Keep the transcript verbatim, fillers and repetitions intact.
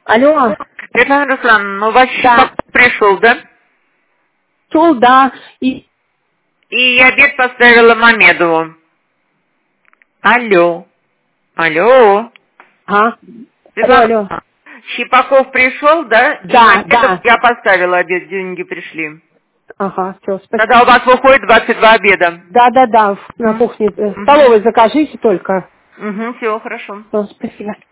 Алло. Светлана Руслановна, у вас Да. Щипаков пришел, да? Шел, да. И... И я обед поставила Мамедову. Алло. Алло. А? Алло, Светлана алло. Руслановна, Щипаков пришел, да? И Да, Мамедов да. я поставила обед, деньги пришли. Ага, все, Тогда у спасибо. вас выходит двадцать два обеда. Да, да, да, на Угу. кухне. э, Угу. Столовой закажите только. Угу, все, хорошо. Всё, спасибо.